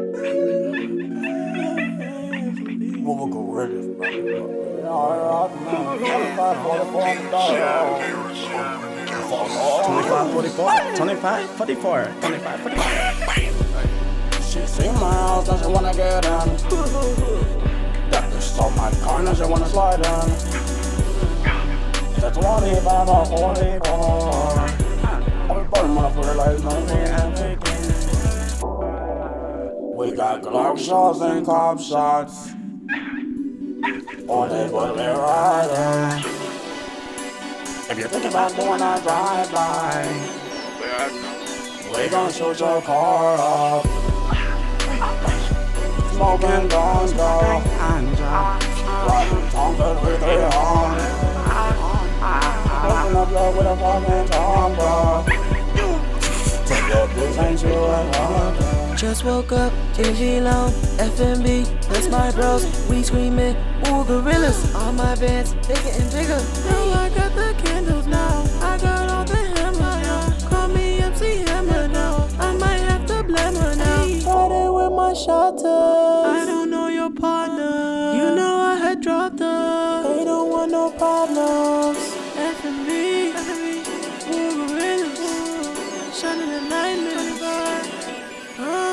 What we go ready? 25, 44, 25, 44, 25, 44. She see my house and she wanna get in. That bitch saw my car and she wanna slide in. That's 25 or 44. I'm burning my foot like nothing and taking. We got Glock shots and cop shots. On it, but we're riding. If you think about doing a drive-by, we gon' shoot your car up. Smoking guns, go. Riding Tonka with 300. Open up love with a fucking Tonka. Take your bitch, ain't you a hunter? Just woke up, TV low, FMB, that's my bros. We screaming, ooh, gorillas. All my bands, they getting bigger. Girl, I got the candles now. I got all the hammers now. Call me MC Hammer now. I might have to blame her now. Started with my shotter. I don't know your partner. You know I had dropped her. They don't want no problems. FMB, ooh, gorillas. Shining the night,